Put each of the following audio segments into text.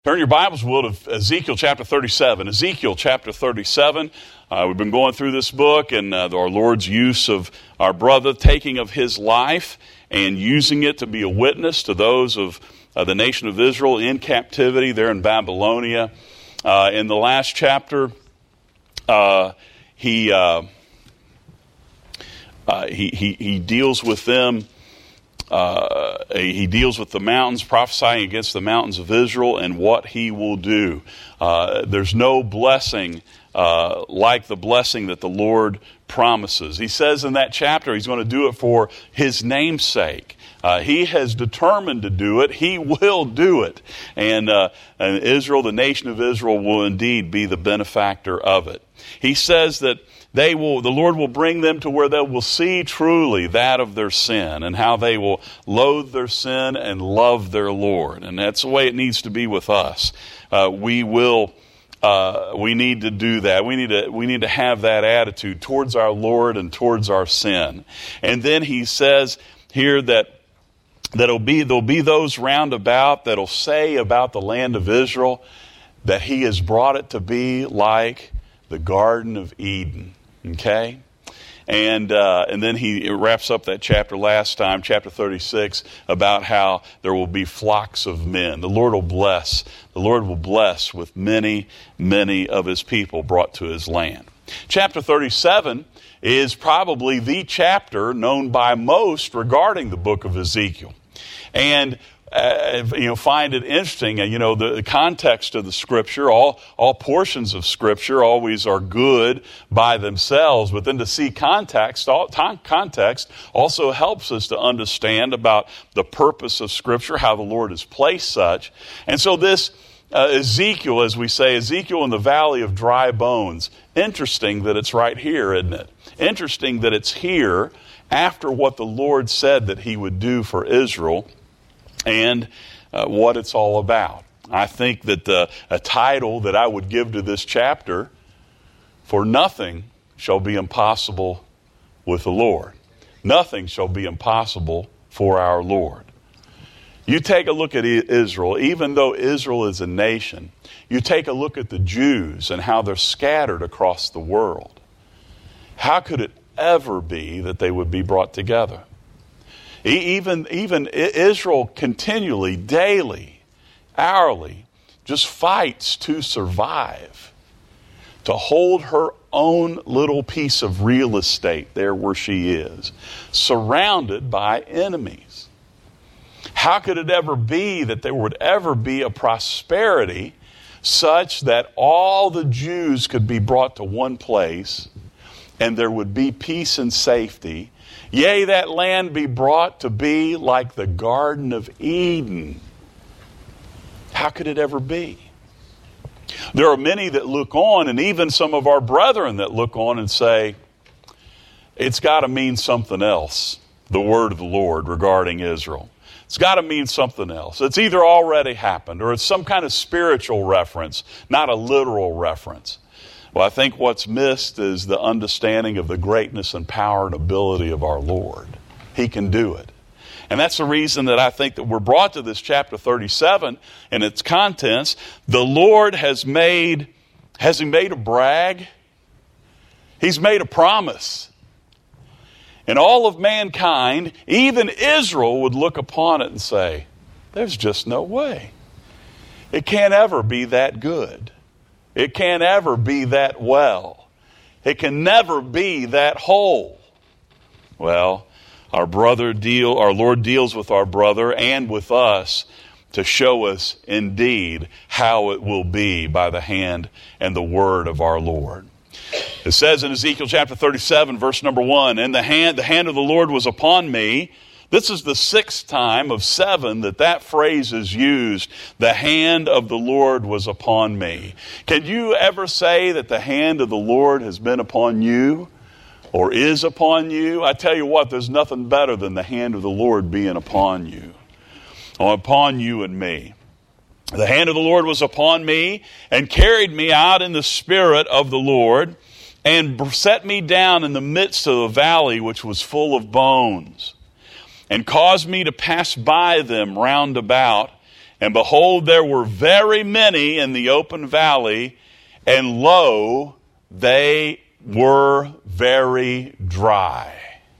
Turn your Bibles, will, to Ezekiel chapter 37. Ezekiel chapter 37. We've been going through this book and our Lord's use of our brother, taking of his life and using it to be a witness to those of the nation of Israel in captivity there in Babylonia. In the last chapter, he deals with them. He deals with the mountains, prophesying against the mountains of Israel and what he will do. There's no blessing like the blessing that the Lord promises. He says in that chapter he's going to do it for his name's sake. He has determined to do it. He will do it. And Israel, the nation of Israel, will indeed be the benefactor of it. He says that the Lord will bring them to where they will see truly that of their sin and how they will loathe their sin and love their Lord. And that's the way it needs to be with us. We need to do that. We need to have that attitude towards our Lord and towards our sin. And then he says here that there'll be those round about that'll say about the land of Israel that he has brought it to be like the Garden of Eden. Okay? And then he wraps up that chapter last time, chapter 36, about how there will be flocks of men. The Lord will bless. The Lord will bless with many, many of his people brought to his land. Chapter 37 is probably the chapter known by most regarding the book of Ezekiel. And find it interesting. The context of the Scripture, all portions of Scripture always are good by themselves, but then to see context also helps us to understand about the purpose of Scripture, how the Lord has placed such. And so this Ezekiel, as we say, Ezekiel in the valley of dry bones, interesting that it's right here, isn't it? Interesting that it's here after what the Lord said that he would do for Israel and what it's all about. I think that a title that I would give to this chapter, "For nothing shall be impossible with the Lord." Nothing shall be impossible for our Lord. You take a look at Israel, even though Israel is a nation, you take a look at the Jews and how they're scattered across the world. How could it ever be that they would be brought together? Even Israel continually, daily, hourly, just fights to survive, to hold her own little piece of real estate there where she is, surrounded by enemies. How could it ever be that there would ever be a prosperity such that all the Jews could be brought to one place and there would be peace and safety? Yea, that land be brought to be like the Garden of Eden. How could it ever be? There are many that look on, and even some of our brethren that look on and say, it's got to mean something else, the word of the Lord regarding Israel. It's got to mean something else. It's either already happened or it's some kind of spiritual reference, not a literal reference. Well, I think what's missed is the understanding of the greatness and power and ability of our Lord. He can do it. And that's the reason that I think that we're brought to this chapter 37 and its contents. The Lord has he made a brag? He's made a promise. And all of mankind, even Israel, would look upon it and say, there's just no way. It can't ever be that good. It can't ever be that well. It can never be that whole. Well, our Lord deals with our brother and with us to show us indeed how it will be by the hand and the word of our Lord. It says in Ezekiel chapter 37, verse number 1, "And the hand of the Lord was upon me." This is the 6th time of 7 that phrase is used. The hand of the Lord was upon me. Can you ever say that the hand of the Lord has been upon you or is upon you? I tell you what, there's nothing better than the hand of the Lord being upon you, or upon you and me. The hand of the Lord was upon me and carried me out in the spirit of the Lord and set me down in the midst of the valley which was full of bones, and caused me to pass by them round about, And behold, there were very many in the open valley, and lo, they were very dry.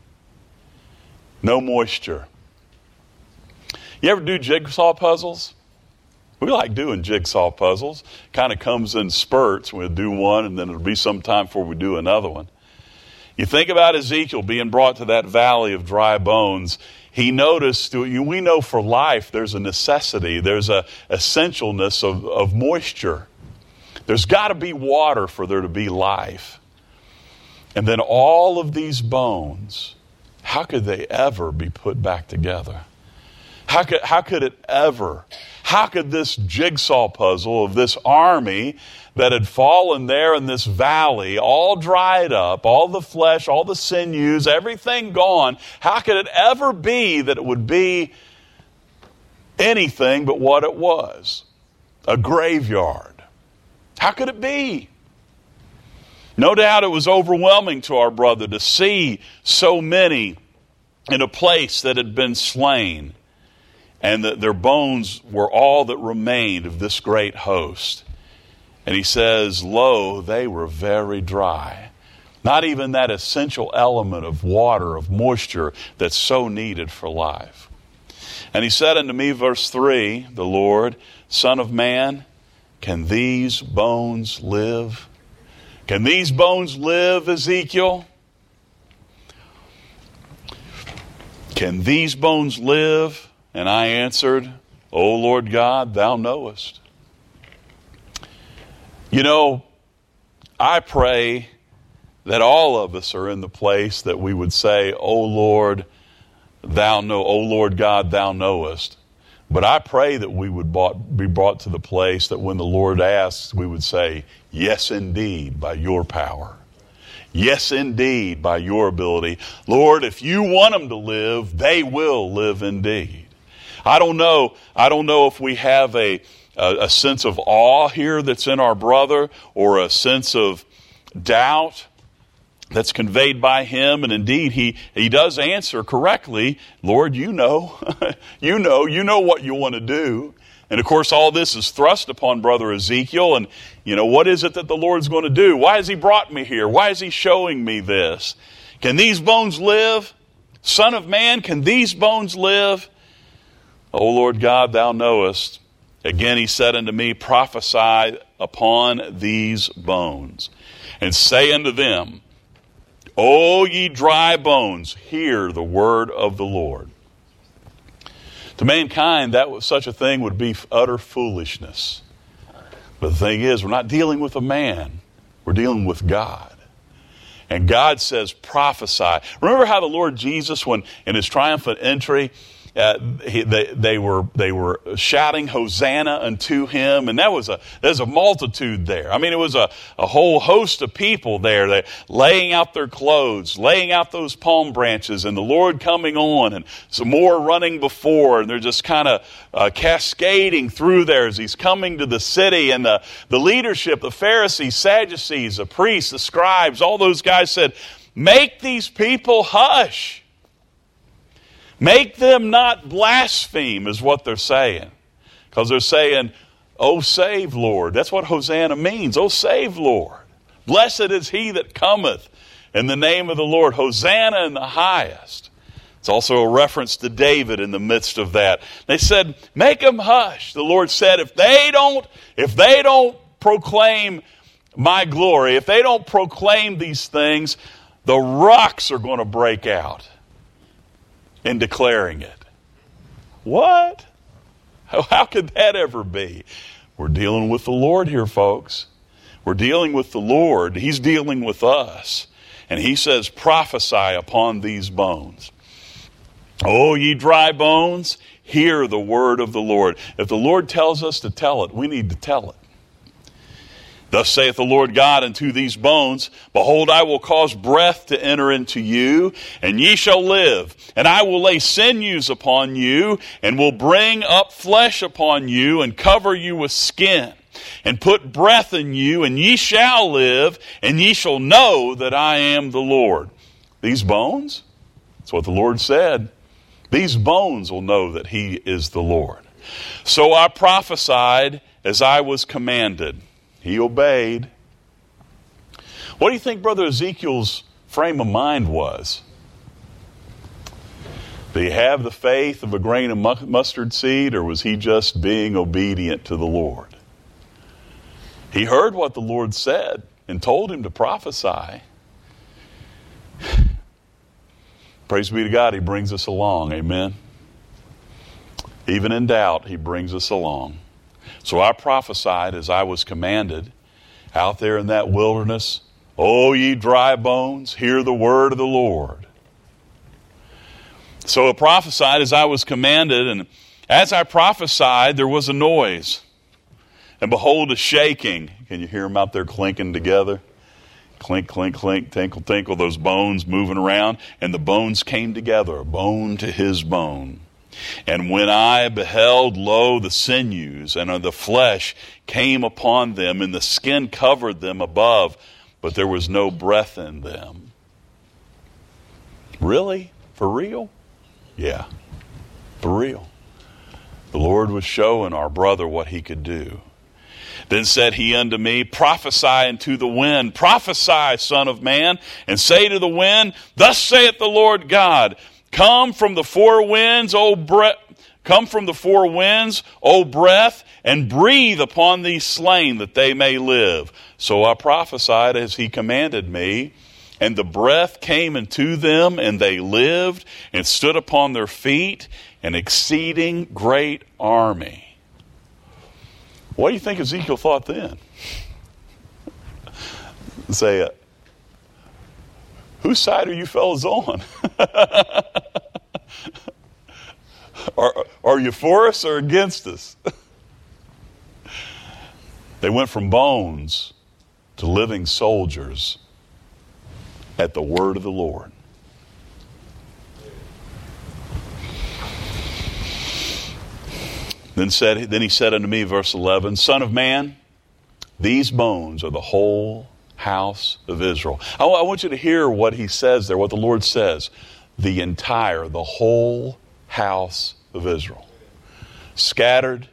No moisture. You ever do jigsaw puzzles? We like doing jigsaw puzzles. Kind of comes in spurts. We'll do one, and then it'll be some time before we do another one. You think about Ezekiel being brought to that valley of dry bones. He noticed, we know for life there's a necessity, there's a essentialness of moisture. There's got to be water for there to be life. And then all of these bones, how could they ever be put back together? How could it ever? How could this jigsaw puzzle of this army that had fallen there in this valley, all dried up, all the flesh, all the sinews, everything gone, how could it ever be that it would be anything but what it was? A graveyard. How could it be? No doubt it was overwhelming to our brother to see so many in a place that had been slain, and that their bones were all that remained of this great host. And he says, lo, they were very dry. Not even that essential element of water, of moisture that's so needed for life. And he said unto me, verse 3, the Lord, Son of man, can these bones live? Can these bones live, Ezekiel? Can these bones live? And I answered, O Lord God, thou knowest. You know, I pray that all of us are in the place that we would say, O Lord, thou know, O Lord God, thou knowest. But I pray that we would be brought to the place that when the Lord asks, we would say, yes, indeed, by your power. Yes, indeed, by your ability. Lord, if you want them to live, they will live indeed. I don't know if we have a sense of awe here that's in our brother, or a sense of doubt that's conveyed by him. And indeed, he does answer correctly. Lord, you know, you know what you want to do. And of course, all this is thrust upon brother Ezekiel. And, what is it that the Lord's going to do? Why has he brought me here? Why is he showing me this? Can these bones live? Son of man, can these bones live? O Lord God, thou knowest. Again he said unto me, prophesy upon these bones, and say unto them, O ye dry bones, hear the word of the Lord. To mankind, such a thing would be utter foolishness. But the thing is, we're not dealing with a man. We're dealing with God. And God says, prophesy. Remember how the Lord Jesus, when in his triumphant entry, they were shouting Hosanna unto him, and there's a multitude there. I mean, it was a whole host of people there. They laying out their clothes, laying out those palm branches, and the Lord coming on, and some more running before, and they're just kind of cascading through there as he's coming to the city. And the leadership, the Pharisees, Sadducees, the priests, the scribes, all those guys said, make these people hush. Make them not blaspheme, is what they're saying. Because they're saying, oh, save, Lord. That's what Hosanna means. Oh, save, Lord. Blessed is he that cometh in the name of the Lord. Hosanna in the highest. It's also a reference to David in the midst of that. They said, make them hush. The Lord said, if they don't proclaim my glory, if they don't proclaim these things, the rocks are going to break out in declaring it. What? How could that ever be? We're dealing with the Lord here, folks. We're dealing with the Lord. He's dealing with us. And he says, prophesy upon these bones. O ye dry bones, hear the word of the Lord. If the Lord tells us to tell it, we need to tell it. Thus saith the Lord God unto these bones, behold, I will cause breath to enter into you, and ye shall live. And I will lay sinews upon you, and will bring up flesh upon you, and cover you with skin, and put breath in you, and ye shall live, and ye shall know that I am the Lord. These bones, that's what the Lord said, these bones will know that he is the Lord. So I prophesied as I was commanded. He obeyed. What do you think Brother Ezekiel's frame of mind was? Did he have the faith of a grain of mustard seed, or was he just being obedient to the Lord? He heard what the Lord said and told him to prophesy. Praise be to God, he brings us along. Amen. Even in doubt, he brings us along. So I prophesied as I was commanded out there in that wilderness. O ye dry bones, hear the word of the Lord. So I prophesied as I was commanded, and as I prophesied, there was a noise. And behold, a shaking. Can you hear them out there clinking together? Clink, clink, clink, tinkle, tinkle, those bones moving around. And the bones came together, a bone to his bone. And when I beheld, lo, the sinews and the flesh came upon them, and the skin covered them above, but there was no breath in them. Really? For real? Yeah, for real. The Lord was showing our brother what he could do. Then said he unto me, prophesy unto the wind, prophesy, son of man, and say to the wind, thus saith the Lord God, come from the four winds, O breath, and breathe upon these slain that they may live. So I prophesied as he commanded me, and the breath came into them, and they lived and stood upon their feet, an exceeding great army. What do you think Ezekiel thought then? Say, whose side are you fellas on? Are you for us or against us? They went from bones to living soldiers at the word of the Lord. Then he said unto me, verse 11, Son of man, these bones are the whole house of Israel. I want you to hear what he says there, what the Lord says. The whole house of Israel. Scattered,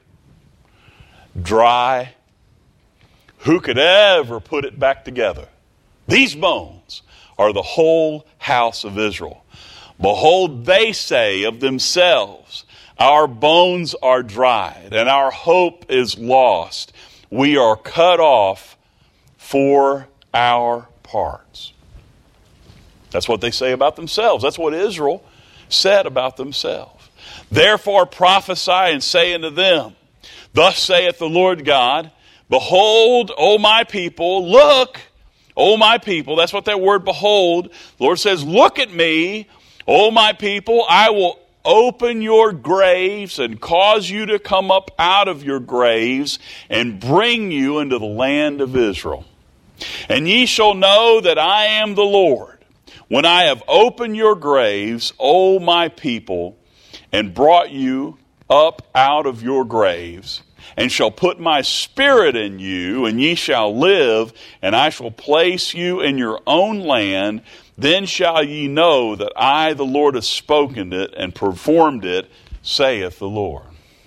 dry. Who could ever put it back together? These bones are the whole house of Israel. Behold, they say of themselves, our bones are dried, and our hope is lost. We are cut off for our parts. That's what they say about themselves. That's what Israel said about themselves. Therefore prophesy and say unto them, thus saith the Lord God, behold, O my people, look, O my people. That's what that word behold. The Lord says, look at me, O my people. I will open your graves and cause you to come up out of your graves and bring you into the land of Israel. And ye shall know that I am the Lord, when I have opened your graves, O my people, and brought you up out of your graves, and shall put my spirit in you, and ye shall live, and I shall place you in your own land. Then shall ye know that I, the Lord, have spoken it and performed it, saith the Lord.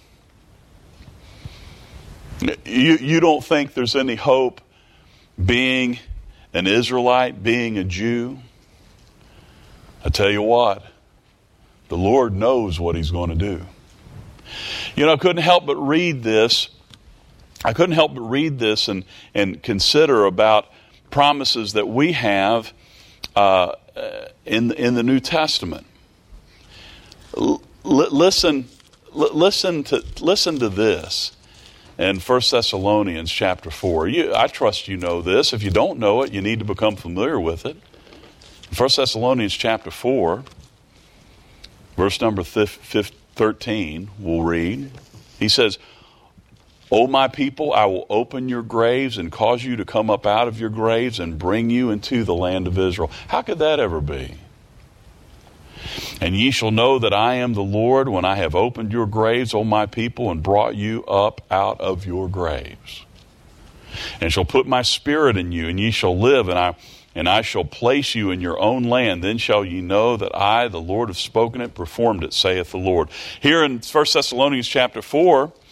You don't think there's any hope being an Israelite, being a Jew? I tell you what, the Lord knows what he's going to do. You know, I couldn't help but read this. And consider about promises that we have in the New Testament. Listen to this in 1 Thessalonians chapter 4. I trust you know this. If you don't know it, you need to become familiar with it. 1 Thessalonians chapter 4, verse number 13, we'll read. He says, O my people, I will open your graves and cause you to come up out of your graves and bring you into the land of Israel. How could that ever be? And ye shall know that I am the Lord when I have opened your graves, O my people, and brought you up out of your graves. And shall put my spirit in you, and ye shall live, and I shall place you in your own land. Then shall ye know that I, the Lord, have spoken it, performed it, saith the Lord. Here in 1 Thessalonians chapter 4,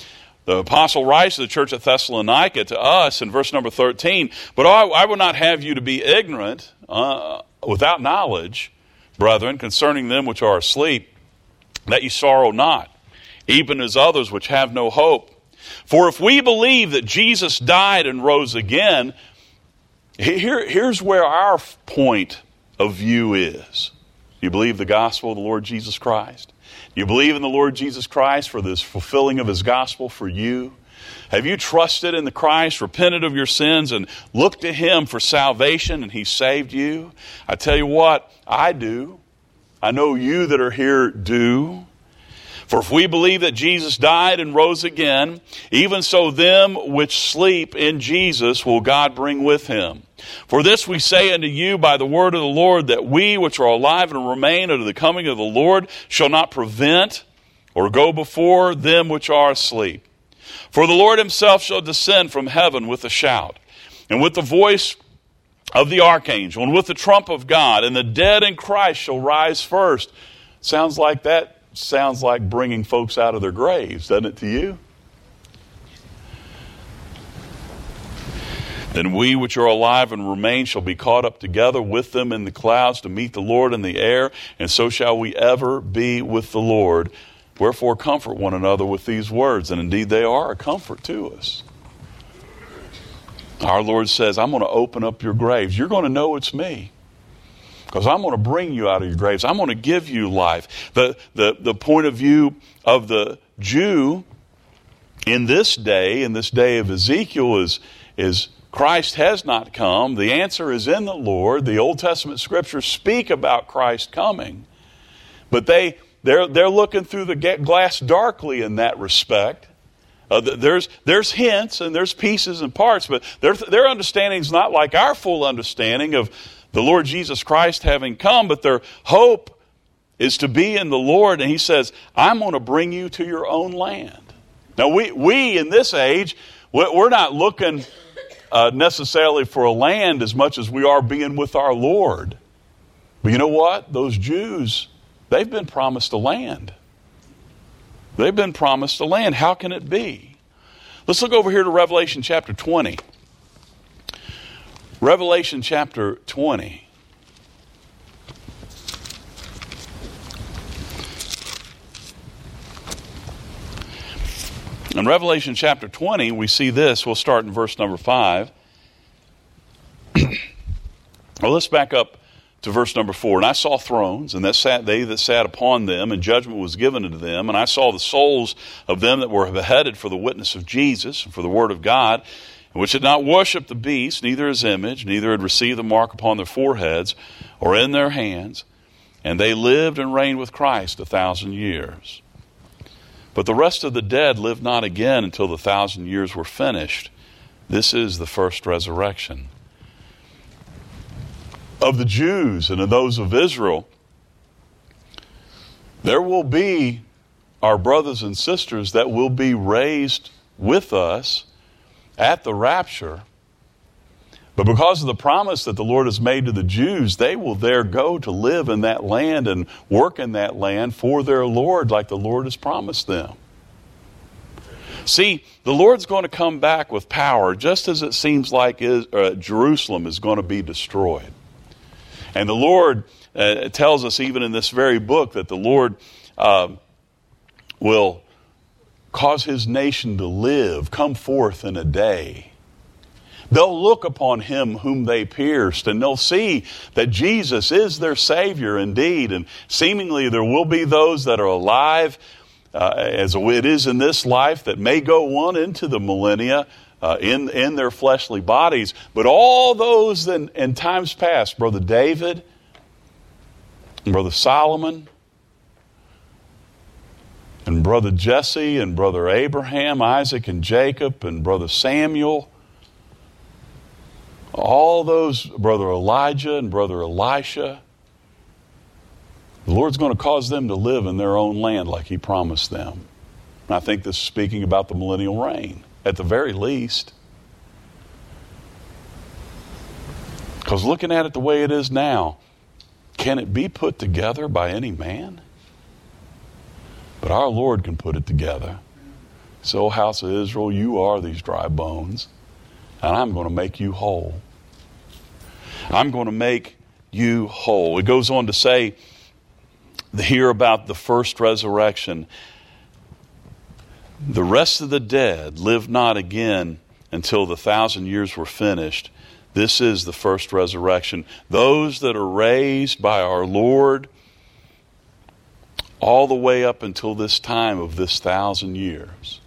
The apostle writes to the church at Thessalonica, to us, in verse number 13, "But I will not have you to be ignorant, without knowledge, brethren, concerning them which are asleep, that ye sorrow not, even as others which have no hope. For if we believe that Jesus died and rose again," here's where our point of view is. You believe the gospel of the Lord Jesus Christ? You believe in the Lord Jesus Christ for this fulfilling of his gospel for you? Have you trusted in the Christ, repented of your sins, and looked to him for salvation, and he saved you? I tell you what, I do. I know you that are here do. For if we believe that Jesus died and rose again, even so them which sleep in Jesus will God bring with him. For this we say unto you by the word of the Lord, that we which are alive and remain unto the coming of the Lord shall not prevent or go before them which are asleep. For the Lord himself shall descend from heaven with a shout, and with the voice of the archangel, and with the trump of God, and the dead in Christ shall rise first. Sounds like bringing folks out of their graves, doesn't it to you? Then we which are alive and remain shall be caught up together with them in the clouds to meet the Lord in the air, and so shall we ever be with the Lord. Wherefore comfort one another with these words, and indeed they are a comfort to us. Our Lord says, I'm going to open up your graves. You're going to know it's me, because I'm going to bring you out of your graves. I'm going to give you life. The point of view of the Jew in this day of Ezekiel, is Christ has not come. The answer is in the Lord. The Old Testament scriptures speak about Christ coming, but they're looking through the glass darkly in that respect. There's hints and there's pieces and parts, but their understanding is not like our full understanding of the Lord Jesus Christ having come, but their hope is to be in the Lord. And he says, I'm going to bring you to your own land. Now, we in this age, we're not looking necessarily for a land as much as we are being with our Lord. But you know what? Those Jews, they've been promised a land. They've been promised a land. How can it be? Let's look over here to Revelation chapter 20. Revelation chapter 20. In Revelation chapter 20, we see this. We'll start in verse number 5. Well, let's back up to verse number 4. And I saw thrones, and they that sat upon them, and judgment was given unto them. And I saw the souls of them that were beheaded for the witness of Jesus, and for the word of God, which had not worshipped the beast, neither his image, neither had received the mark upon their foreheads or in their hands. And they lived and reigned with Christ 1,000 years. But the rest of the dead lived not again until the 1,000 years were finished. This is the first resurrection. Of the Jews and of those of Israel, there will be our brothers and sisters that will be raised with us at the rapture. But because of the promise that the Lord has made to the Jews, they will there go to live in that land and work in that land for their Lord like the Lord has promised them. See, the Lord's going to come back with power, just as it seems like Jerusalem is going to be destroyed. And the Lord tells us even in this very book that the Lord will cause his nation to live, come forth in a day. They'll look upon him whom they pierced, and they'll see that Jesus is their Savior indeed. And seemingly there will be those that are alive, as it is in this life, that may go on into the millennia in their fleshly bodies. But all those in times past, Brother David, and Brother Solomon, and Brother Jesse, and Brother Abraham, Isaac, and Jacob, and Brother Samuel, all those, Brother Elijah and Brother Elisha, the Lord's going to cause them to live in their own land like he promised them. And I think this is speaking about the millennial reign, at the very least. Because looking at it the way it is now, can it be put together by any man? But our Lord can put it together. So, house of Israel, you are these dry bones, and I'm going to make you whole. I'm going to make you whole. It goes on to say here about the first resurrection. The rest of the dead lived not again until the 1,000 years were finished. This is the first resurrection. Those that are raised by our Lord all the way up until this time of this 1,000 years.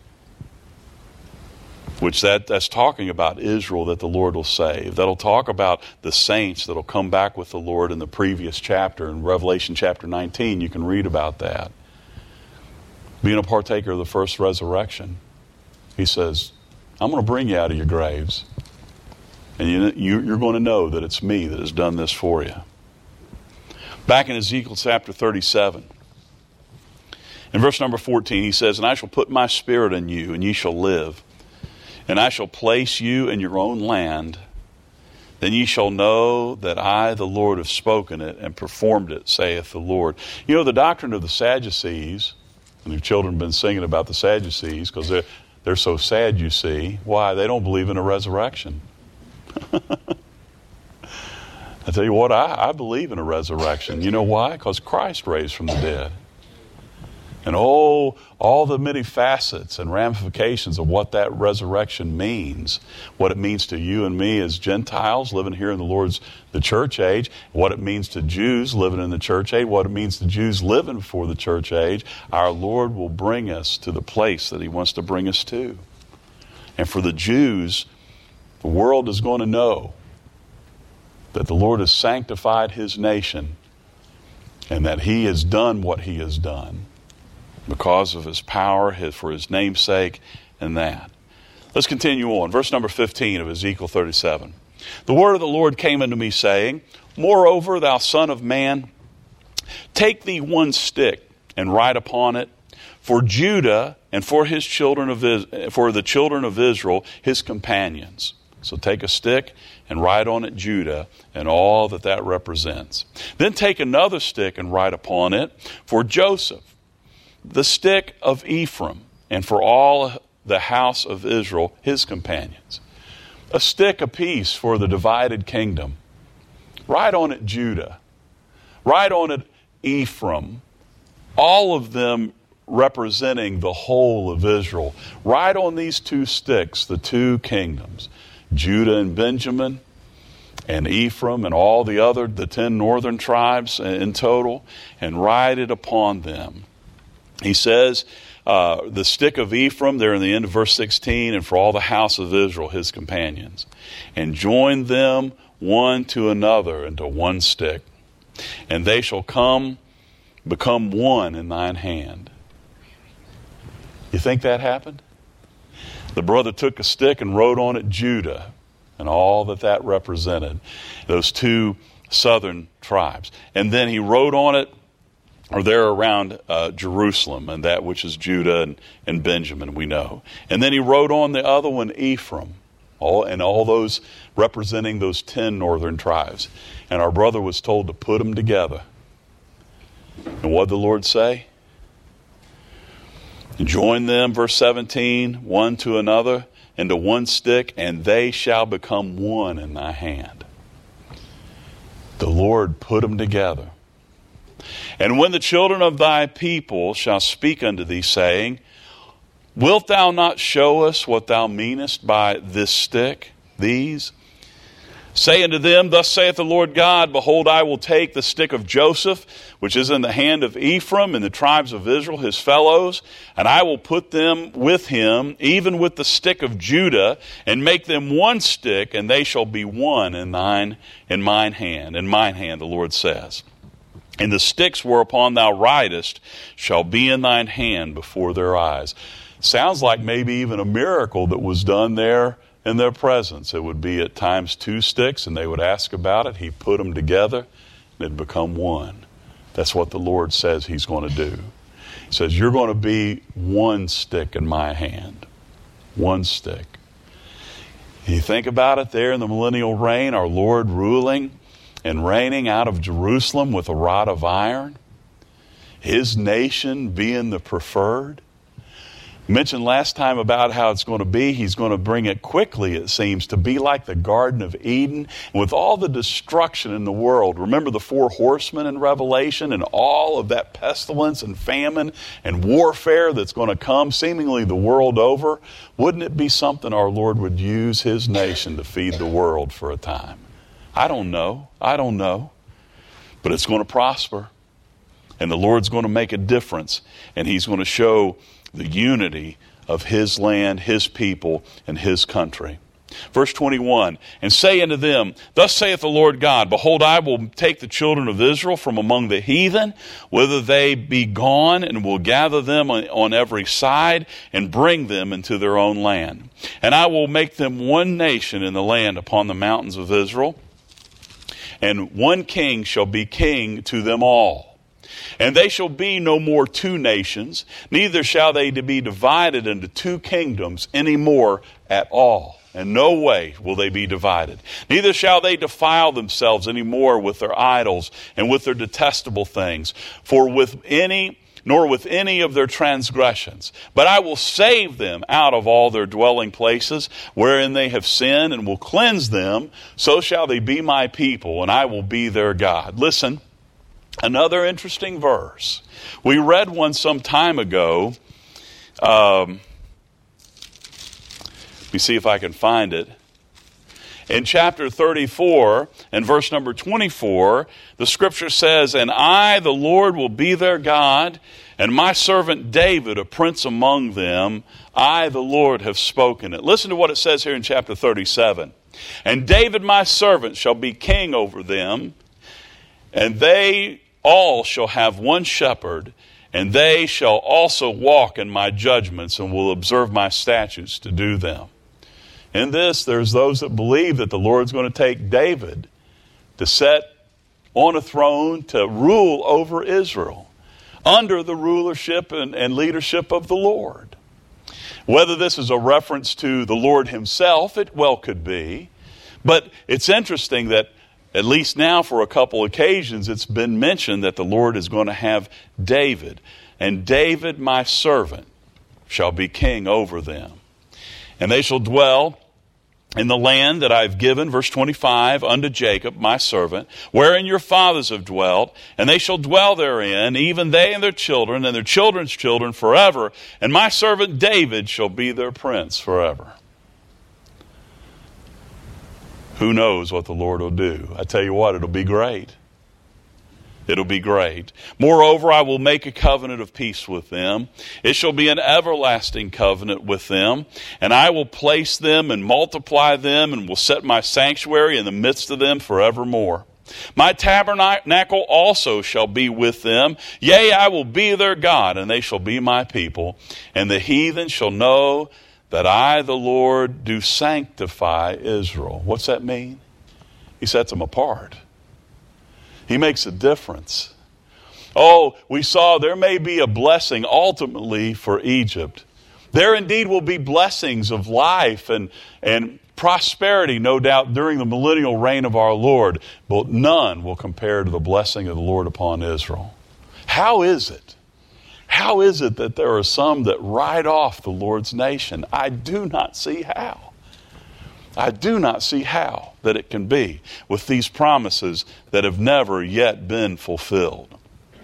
Which that's talking about Israel that the Lord will save. That'll talk about the saints that'll come back with the Lord in the previous chapter. In Revelation chapter 19, you can read about that. Being a partaker of the first resurrection. He says, I'm going to bring you out of your graves. And you're going to know that it's me that has done this for you. Back in Ezekiel chapter 37, in verse number 14, he says, And I shall put my spirit in you, and ye shall live. And I shall place you in your own land. Then ye shall know that I, the Lord, have spoken it and performed it, saith the Lord. You know, the doctrine of the Sadducees, and your children have been singing about the Sadducees because they're so sad, you see. Why? They don't believe in a resurrection. I tell you what, I believe in a resurrection. You know why? Because Christ raised from the dead. And all the many facets and ramifications of what that resurrection means, what it means to you and me as Gentiles living here in the church age, what it means to Jews living in the church age, what it means to Jews living before the church age, our Lord will bring us to the place that He wants to bring us to. And for the Jews, the world is going to know that the Lord has sanctified His nation and that He has done what He has done because of His power, for His name's sake, and that. Let's continue on. Verse number 15 of Ezekiel 37. The word of the Lord came unto me, saying, Moreover, thou son of man, take thee one stick and write upon it, for Judah and for the children of Israel, his companions. So take a stick and write on it Judah and all that represents. Then take another stick and write upon it for Joseph, the stick of Ephraim, and for all the house of Israel, his companions. A stick apiece for the divided kingdom. Write on it Judah. Write on it Ephraim. All of them representing the whole of Israel. Write on these two sticks, the two kingdoms, Judah and Benjamin, and Ephraim and all the 10 northern tribes in total, and write it upon them. He says, the stick of Ephraim, there in the end of verse 16, and for all the house of Israel, his companions. And join them one to another into one stick. And they shall become one in thine hand. You think that happened? The brother took a stick and wrote on it Judah and all that represented, those two southern tribes. And then he wrote on it, or there around Jerusalem, and that which is Judah and Benjamin, we know. And then he wrote on the other one Ephraim, all those representing those 10 northern tribes. And our brother was told to put them together. And what did the Lord say? Join them, verse 17, one to another, into one stick, and they shall become one in thy hand. The Lord put them together. And when the children of thy people shall speak unto thee, saying, Wilt thou not show us what thou meanest by this stick, these? Say unto them, Thus saith the Lord God, Behold, I will take the stick of Joseph, which is in the hand of Ephraim, and the tribes of Israel, his fellows, and I will put them with him, even with the stick of Judah, and make them one stick, and they shall be one in mine hand, the Lord says. And the sticks whereupon thou writest shall be in thine hand before their eyes. Sounds like maybe even a miracle that was done there in their presence. It would be at times 2 sticks, and they would ask about it. He put them together, and it'd become one. That's what the Lord says He's going to do. He says, you're going to be one stick in my hand. One stick. You think about it there in the millennial reign, our Lord ruling and reigning out of Jerusalem with a rod of iron. His nation being the preferred. Mentioned last time about how it's going to be. He's going to bring it quickly, it seems, to be like the Garden of Eden. And with all the destruction in the world, remember the 4 horsemen in Revelation and all of that pestilence and famine and warfare that's going to come seemingly the world over? Wouldn't it be something our Lord would use his nation to feed the world for a time? I don't know. But it's going to prosper. And the Lord's going to make a difference. And he's going to show the unity of his land, his people, and his country. Verse 21, and say unto them, thus saith the Lord God, behold, I will take the children of Israel from among the heathen, whither they be gone, and will gather them on every side, and bring them into their own land. And I will make them one nation in the land upon the mountains of Israel, and one king shall be king to them all. And they shall be no more 2 nations, neither shall they be divided into 2 kingdoms any more at all. In no way will they be divided. Neither shall they defile themselves any more with their idols and with their detestable things, nor with any of their transgressions. But I will save them out of all their dwelling places, wherein they have sinned, and will cleanse them. So shall they be my people, and I will be their God. Listen. Another interesting verse. We read one some time ago. Let me see if I can find it. In chapter 34 and verse number 24, the scripture says, and I, the Lord, will be their God, and my servant David, a prince among them. I, the Lord, have spoken it. Listen to what it says here in chapter 37. And David, my servant, shall be king over them, and they all shall have one shepherd, and they shall also walk in my judgments, and will observe my statutes to do them. In this, there's those that believe that the Lord's going to take David to set on a throne to rule over Israel under the rulership and leadership of the Lord. Whether this is a reference to the Lord himself, it well could be. But it's interesting that at least now for a couple occasions, it's been mentioned that the Lord is going to have David. And David, my servant, shall be king over them. And they shall dwell in the land that I have given, verse 25, unto Jacob, my servant, wherein your fathers have dwelt. And they shall dwell therein, even they and their children's children forever. And my servant David shall be their prince forever. Who knows what the Lord will do? I tell you what, it'll be great. It'll be great. Moreover, I will make a covenant of peace with them. It shall be an everlasting covenant with them. And I will place them and multiply them, and will set my sanctuary in the midst of them forevermore. My tabernacle also shall be with them. Yea, I will be their God, and they shall be my people. And the heathen shall know that I, the Lord, do sanctify Israel. What's that mean? He sets them apart. He makes a difference. Oh, we saw there may be a blessing ultimately for Egypt. There indeed will be blessings of life and prosperity, no doubt, during the millennial reign of our Lord, but none will compare to the blessing of the Lord upon Israel. How is it? How is it that there are some that write off the Lord's nation? I do not see how. I do not see how that it can be with these promises that have never yet been fulfilled.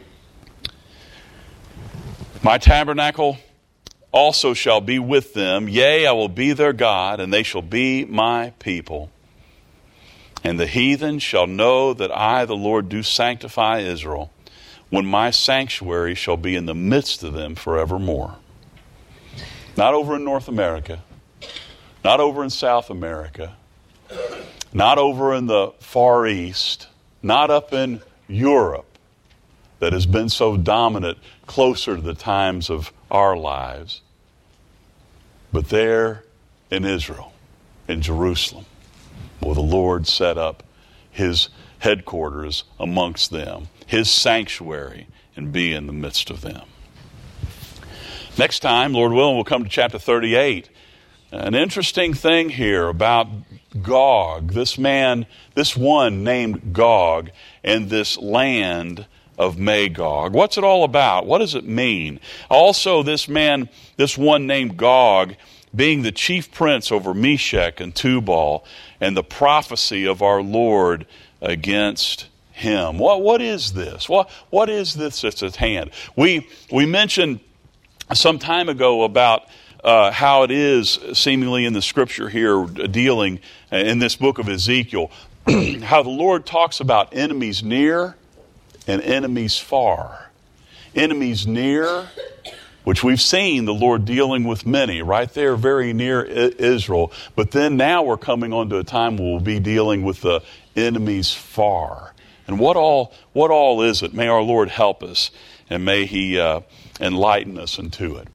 My tabernacle also shall be with them. Yea, I will be their God, and they shall be my people. And the heathen shall know that I, the Lord, do sanctify Israel, when my sanctuary shall be in the midst of them forevermore. Not over in North America, not over in South America, not over in the Far East, not up in Europe that has been so dominant closer to the times of our lives, but there in Israel, in Jerusalem, where the Lord set up his headquarters amongst them, his sanctuary, and be in the midst of them. Next time, Lord willing, we'll come to chapter 38. An interesting thing here about Gog, this man, this one named Gog, and this land of Magog. What's it all about? What does it mean? Also, this man, this one named Gog, being the chief prince over Meshech and Tubal, and the prophecy of our Lord against him. What is this? What is this that's at hand? We mentioned some time ago about how it is seemingly in the scripture here dealing in this book of Ezekiel, how the Lord talks about enemies near and enemies far. Enemies near, which we've seen the Lord dealing with many right there very near Israel. But then now we're coming on to a time where we'll be dealing with the enemies far. And what all is it? May our Lord help us, and may He enlighten us into it.